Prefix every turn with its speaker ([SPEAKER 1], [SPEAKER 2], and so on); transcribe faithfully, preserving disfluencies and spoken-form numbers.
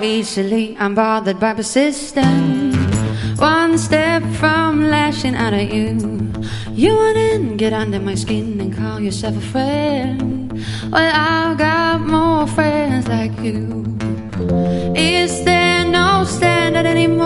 [SPEAKER 1] easily I'm bothered by persistence. One step from lashing out at you. You want in, get under my skin and call yourself a friend. Well, I've got more friends like you. Is there no standard anymore?